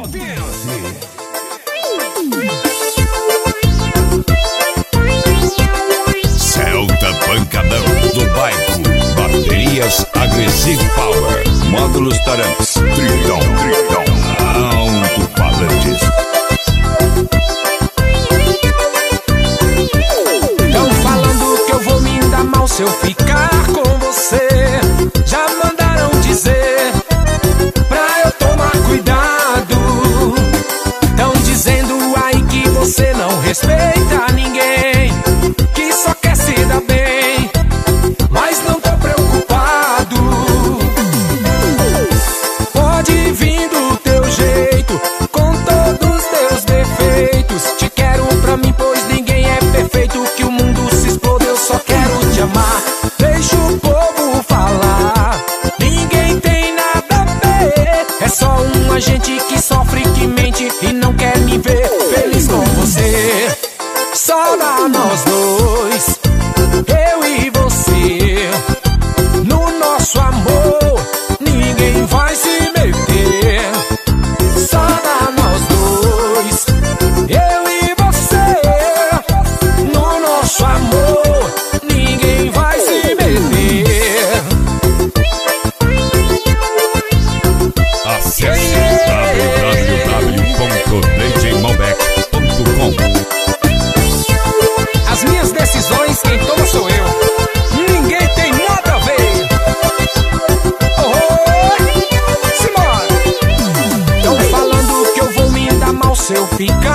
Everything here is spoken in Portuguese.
Celta Pancadão do bairro. Baterias Agressive Power. Módulos Tarantes. Tritão. Alto-falantes. Tão falando que eu vou me dar mal se eu ficar com você. Já mandaram dizer pra eu tomar cuidado. Tão dizendo aí que você não respeita ninguém, que só quer se dar bem, mas não tô preocupado. Pode vir do teu jeito, com todos os teus defeitos. Te quero pra mim, pois ninguém é perfeito. Que o mundo se exploda, eu só quero te amar. Deixa o povo falar, ninguém tem nada a ver. É só uma gente que sofre, que mente e não quer me ver feliz com você. Só dá nós dois, eu e você. No nosso amor ninguém vai se meter. Só dá nós dois, eu e você. No nosso amor ninguém vai se meter. Acesse www.djmalbec.com. As minhas decisões quem toma sou eu, ninguém tem nada a ver. Oh, simbora. Tão falando que eu vou me dar mal se eu ficar